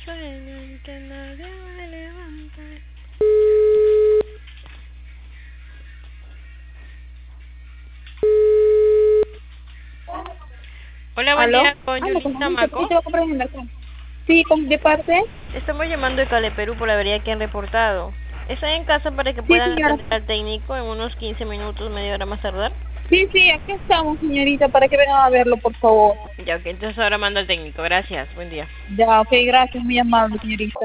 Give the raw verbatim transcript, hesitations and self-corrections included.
sueñan que nadie va a levantar. Hola, buen ¿Aló? día, con Ah, me Yulisa confundiste, ¿por qué Maco. te voy a comprar en el mercado? Sí, ¿con, ¿de parte? Estamos llamando de Cale Perú por la avería que han reportado. ¿Están en casa para que Sí, puedan señora. atender al técnico en unos quince minutos, media hora más tardar? Sí, sí, aquí estamos, señorita, para que vengan a verlo, por favor. Ya, ok, entonces ahora mando al técnico. Gracias, buen día. Ya, ok, gracias, muy amable, señorita.